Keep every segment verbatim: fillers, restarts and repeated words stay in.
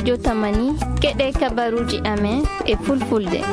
studio Tamani keɗe kabaruji amen e fulfulde.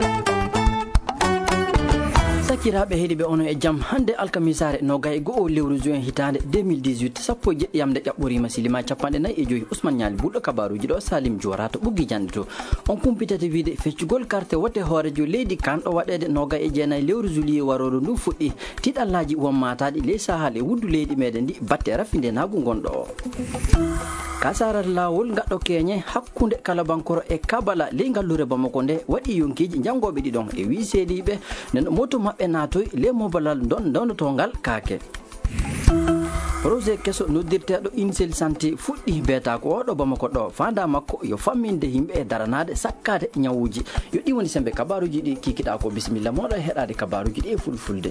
Sakiraɓe heeɗiɓe ono e jaam hande alkamisare nogay go'o lewru juin hitande deux mille dix-huit sappo e jeɗɗiyamde ƴaɓɓorima silima capanɗe nayyi e joyi Ousmane Niali ɓurɗo kabaruji ɗo Salim Diora to ɓuggi jande to on kumpitata wiide feccugol carte wote hoorejo leydi kanɗo waɗede nogay e jeenayyi lewru juillet waroru ndu fuɗɗi tiɗallaji wommataɗi ley sahal e wuddu leydi meɗen ndi batte rafinde nagu gonɗo o kasarat lawol gaɗɗo keñe hakkude kalabankoro e kabala ley ngallure Bamako nde waɗi yonkiji jangoɓe ɗiɗon e wi seeɗiɓe nen moto mabɓe natoy le mobalal don donnotongal kaake projet keso noddirteɗo Insel santé fuɗɗi beeta ko oɗo Bamako ɗo fanda makko yo famminde yimɓe e daranade sakkade ñawuji yo ɗi woni sembe kabaruji ɗi kikiɗa ko bisimilla moɗo e heɗade kabaruji ɗi e fulfulde.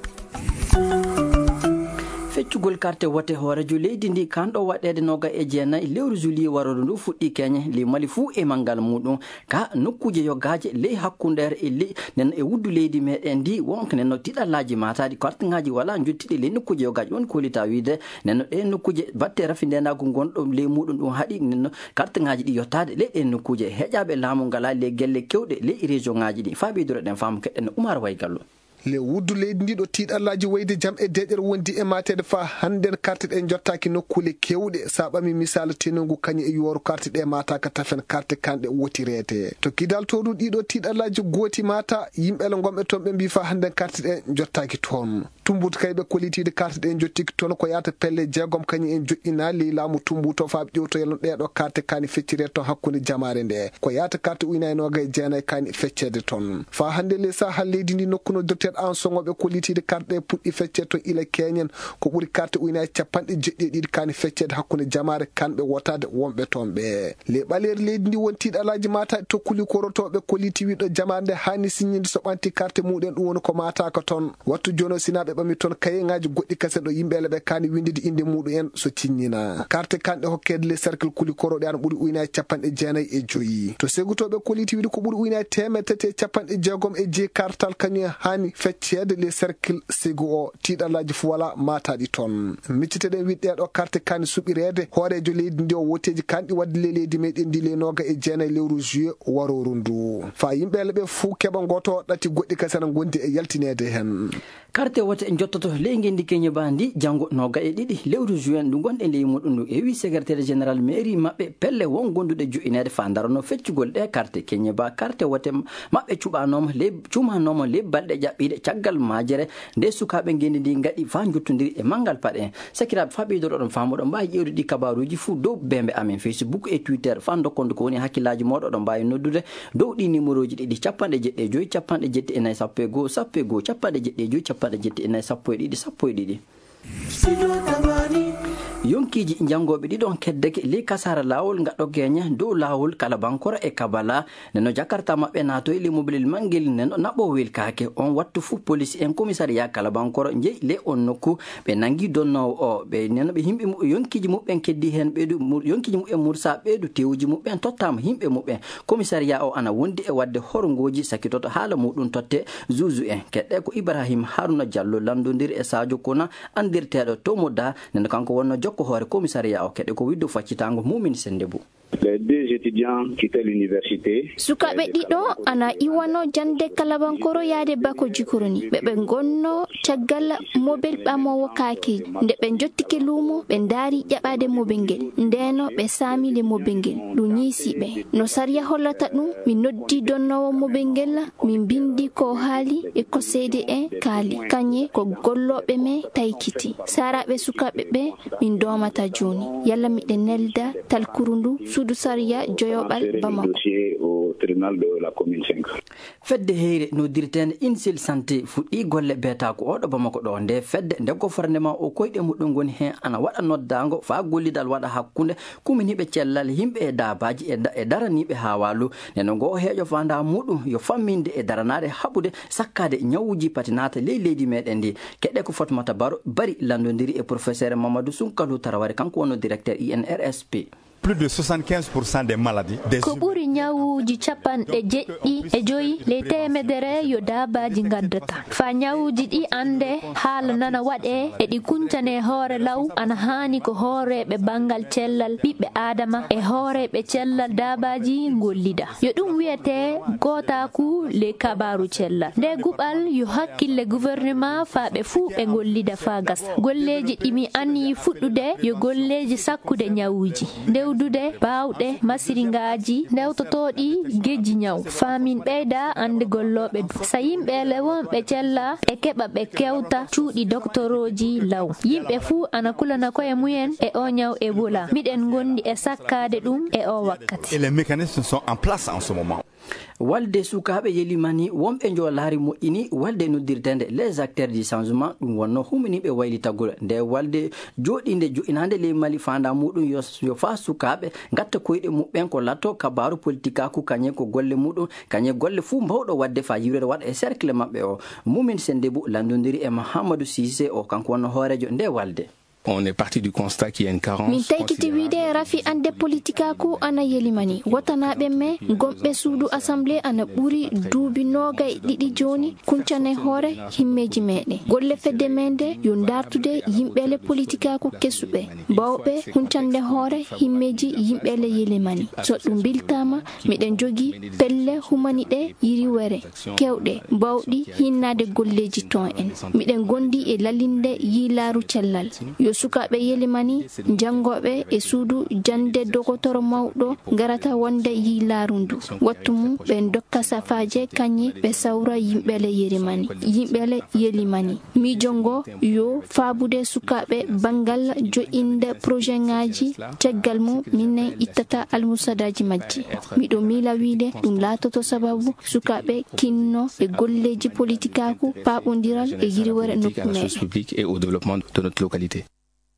feccugol carte wote hoorejo leydi ndi kanɗo waɗede noga e jeenayyi lewru juillet waroru ndu fuɗɗi keñe li mali fuu e mangal muɗum ka nokkuje yoggaje ley hakkundere e ley nen e wuddu leydi meɗen ndi wonko nenno tiɗallaji mataɗi carte ngaji wala jottiɗi ley nokkuje yoggaji woni kolita wiide nenno ɗe nokkuje batte rafindenago gonɗo ley muɗum ɗum haaɗi nenno carte ngaji ɗi yottade ley ɗen nokkuje heƴaɓe laamu ngala ley gelle kewɗe ley région ngaji ɗi fa ɓeydoro ɗen faamu keɗɗen Oumar Way Gallo le wuddu leydi ndi ɗo tiɗallaji wayde jaam e deƴƴere wondi e matede fa handen carte ɗe jottaki nokkule kewɗe sa ɓami misal tenugu kañum e yoru carte ɗe mataka tafen carte kanɗe wotirete to kidal to ɗum ɗiɗo tiɗallaji gooti mata yimɓele gomɓe toon ɓe mbi fa handen carte ɗe jottaki toon tumbuto kay ɓe kolitide carte ɗe jottiki toon ko yata pelle jeegom kañum en joƴƴina ley laamu tumbuto fa ƴewtoyelno ɗeɗo carte kani feccire toon hakkude jamare nde ko yata carte ujunnaje noga e jeenayyi kani feccede toon fa hande le sahal leydi ndi nokkuno dirteɗo an songoɓe kolitide carte ɗe puɗɗi feccede to ila keñen ko ɓuuri carte ujunnaje capanɗe jeɗɗi e ɗiɗi kani feccede hakkude jamare kanɓe wotade wonɓe toon ɓe le ɓaleri leydi ndi won tiɗalaji mataɗe tokkuli korotoɓe koliti wiɗo jamare nde hani signinde so ɓanti carte muɗen ɗum woni ko mataka toon wattu joni sinaɓe ɓami toon kayeŋaji goɗɗi kase ɗo yimɓele ɓe kani windide inde muɗum en so ciññina carte kanɗe hokkede le cercle kuli koroɗe an ɓuuri ujunnaje capanɗe jeenayyi e joyyi to segutoɓe koliti wiide ko ɓuuri ujunnaje temedde tati e capanɗe jeegom e jeeyi kartal kañum hani feccede les cercle segu o tiɗallaji fo wala mataɗi toon micciteɗen wiɗɗeɗo carte kani suɓirede hoorejo leydi ndi o woteji kanɗi wadde le leydi meɗen ndi le noga e jeenayyi lewru juillet waroru ndu fa yimɓele ɓe fuu keɓa goto ɗati goɗɗi kase ne gondi e yaltinede hen carte wote en jottoto ley gendi keñe bandi janggo noga e ɗiɗi lewru juin ndu gonɗe ley muɗum ndu e wi secrétaire général mairie mabɓe pelle won gonduɗe joƴinede fa darono feccugol ɗe carte keñe ba carte wote mabɓe cuɓanoma le cumanoma le balɗe ƴaɓɓiɗe caggal majere nde sukaɓe gendi ndi gaɗi fa jottodiri e mangal paɗe sakiraɓe fa ɓeydoro ɗon famoɗo mbawi ƴewde ɗi kabaruji fuu dow bembe amen Facebook e Twitter fa dokkonde ko woni hakkillaji moɗo ɗon mbawi noddude dow ɗi numéro ji ɗiɗi capanɗe jeɗɗi e joyyi capanɗe jetti e nayyi sappo e goho sappo e goho capanɗe jeɗɗi e joyyi capanɗe jetti e nayyi sappo e ɗiɗi sappo e ɗiɗi yonkiji jangoɓe ɗiɗon keddeke ley kasara lawol gaɗɗo keñe dow lawol kalabankoro e kabala neno jakarta mabɓe nato e le mobilel manguel neno naɓo welkake on wattu fu police en commissariat kalabankoro jeeyi le on nokku ɓe nangui donnowo o ɓe neno ɓe yimɓe yonkiji muɓɓen keddi hen ɓeydu yonkiji muɓɓen mursa ɓeydu tewuji muɓɓen tottama yimɓe muɓɓen commissariat o ana wondi e wadde horgoji sakkitoto haala muɗum totte juge en keɗɗe ko Ibrahima Haruna Diallo landodiri e Sadio Kona andirteɗo tomoda neno kanko wonno jokko hoore commissariat o keɗe ko widdo faccitango Mumine Sendebou. Les deux étudiants quittaient l'université. Sukaɓe ɗiɗo ana iwano jande kalabankoro yaade bako jikoroni ɓe ɓe gonno caggal mobile ɓamowo kaake nde ɓe jottike luumo ɓe daari ƴaɓade mobile ngel ndeno ɓe saami le mobile ngel ɗum ñiisiɓe no sariya hollata ɗum min noddi donnowo mobile ngel min bindi ko haali e ko seede en kaali kañe ko golloɓe me taykiti saraɓe sukaɓe ɓe min domata joni yalla miɗe nelda talkuru ndu suudu sariya joyoɓal Bamako fedde heyre no dirtende Insel santé fuɗɗi golle beeta ko oɗo Bamako ɗo nde fedde nde gofordement o koyɗe muɗum goni hen ana waɗa noddago fa gollidal waɗa hakkude kuminiɓe cellal yimɓe e dabaji e daraniɓe ha walu neno go heeƴo fanda muɗum yo famminde e daranade haɓude sakkade ñawuji patinata ley leydi meɗen ndi keɗɗe ko Fatmata Baro bari landodiri e professeur Mamadou Sunkalu Taraware kanko wonno directeur I N R S P. plus de soixante-quinze pour cent des maladies des ko ɓuri ñawuji capanɗe jeɗɗi e joyi ley temedere yo dabaji gaddata fa ñawuji ɗi ande haala nana waɗe e ɗi kuncane hoore law ana hani ko hooreɓe bangal cellal ɓiɓɓe adama e hooreɓe cellal dabaji gollida yo ɗum wiyete gotaku le kabaru cellal nde guɓal yo hakkille gouvernement fa ɓe fuu ɓe gollida fa gasa golleji ɗimi anni fuɗɗude yo golleji sakkude ñawuji ndewdude bawɗe masiringaji ndewtotoɗi gejji ñaw famin ɓeyda ande golloɓe du sa yimɓe le wonɓe cella e keɓa ɓe kewta cuuɗi doctoroji law yimɓe fuu ana kulana koye muyen e o ñaw Ebola miɗen gondi e sakkade ɗum e o wakkati et les mécanismes sont en place en ce moment. walde sukaɓe yelimani wonɓe jo laari moƴƴini walde noddirtede les acteurs du changement ɗum wonno huminiɓe waylitagol nde walde joɗinde joɗinande ley mali fanda muɗum yo fa sukaɓe gatta koyɗe muɓɓen ko latto kabaru politique aku kañe ko golle muɗum kañe golle fuu mbawɗo wadde fa yiwrede waɗa e cercle mabɓe o mumin sendebou landodiri e Mahamadou Cissé o kanko wonno hoorejo nde walde. On est parti du constat qu'il y a une carence. Min taykiti wiide rafi ande politika ko ana yelimani watanaɓe me gomɓe suudu assemblée ana ɓuuri duubi nogay ɗiɗi joni kuncane hoore himmeji meɗe golle fedde mende yo dartude yimɓele politika ko kesuɓe bawɓe huncande hoore himmeji yimɓele yelimani so ɗum biltama miɗen jogui pelle humani ɗe yiri were kewɗe bawɗi hinnade golleji ton en miɗen gondi e lalinde yilaru cellal yo sukaɓe yelimani jangoɓe e suudu jande dogotoro mawɗo garata wonde yilaru ndu wattu mum ɓe dokka safaje kañi ɓe sawra yimɓele yerimani yimɓele yelimani mijongo yo faabude sukaɓe bangal jo'inde projet ngaji caggal mum minen ittata almusadaji majji miɗo mila wiide ɗum latoto sababu sukaɓe kinno e golleji politikaku paɓodiral e yiriwore nokku meɗen.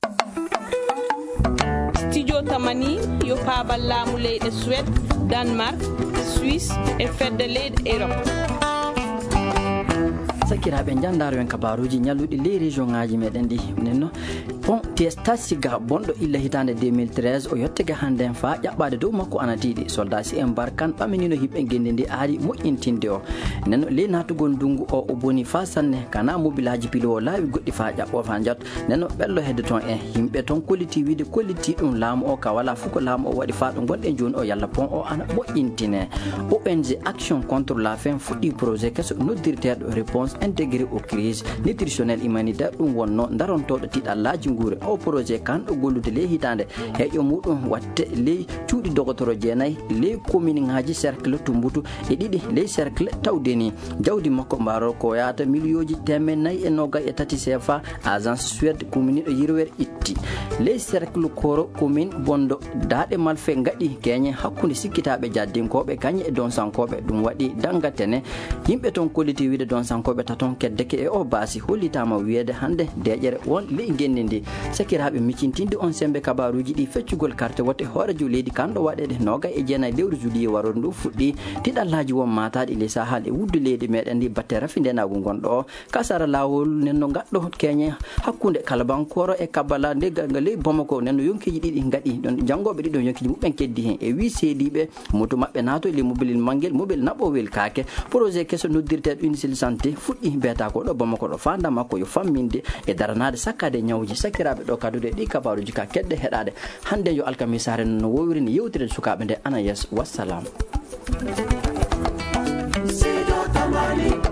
Studio Tamani yo paabal laamu leyɗe Suède, Danemark, Suisse e fedde leyɗe Europe. sakiraɓe jandaro en kabaruji ñalluɗi ley région ngaji meɗen ɗi nenno pont testa siga bonɗo illa hitande deux mille treize o yettege hande fa ƴaɓɓade dow makko ana tiiɗi soldat si en barkan ɓaminino himɓe guendi ndi aari moƴƴintinde o nenno ley natugol ndungu o o boni fa sanne kana mobilaji pilo o laawi goɗɗi fa ƴaɓɓo fa jat nenno ɓello hedde toon en yimɓe toon kolliti wiide kolliti ɗum laamu o ka wala fuu ko laamu o waɗi fa ɗo gonɗen joni o yalla pont o ana moƴƴintine O N G action contre la faim fuɗɗi projet keso noddirteɗo réponse intégré aux crises nutritionnel humanitaire ɗum wonno darontoɗo tiɗallaji guure o projet kanɗo gollude ley hitande heƴƴo muɗum watte ley cuuɗi dogotoro jeenayyi ley commune ngaji cercle tumbutu e ɗiɗi ley cercle tawdeni jawdi makko mbaro ko yata millioji temen nayyi e noggay e tati C F A agence Suède commune ɗo yirwere itti ley cercle koro commune bondo daɗe malfe gaɗi keñe hakkude sikkitaɓe jaddinkoɓe kañe e donsankoɓe ɗum waɗi dangatene yimɓe toon kolliti wiide donsankoɓe taton keddeke e o baasi hollitama wiyede hande deƴere won ley genni ndi sakiraɓe miccintinde on sembe kabaruji ɗi feccugol carte wote hoorejo leydi kanɗo waɗede nogay e jeenayyi lewru juillet warore ndu fuɗɗi tiɗallaji won mataɗi ley sahal e wuddu leydi meɗen ndi batte rafi ndenagu gonɗo o kasara lawol nenno gaɗɗo keñe hakkude kalabankoro e kabbala ndegal ley Bamako nenno yonkiji ɗiɗi gaɗi ɗon janggoɓe ɗiɗon yonkiji muɓɓen keddi hen e wi seediɓe moto mabɓe nato ley mobilel manguel mobile naɓowel kaake projet keso noddirteɗo unicel santé fuɗɗi mbiyata ko ɗo Bamako ɗo fanda makko yo famminde e daranade sakkade ñawji sakiraɓe ɗo kadude ɗi kabaruji ka kedde heɗade hande yo alkamisare no wowrini yewtirede sukaɓe nde ana yes wassalam.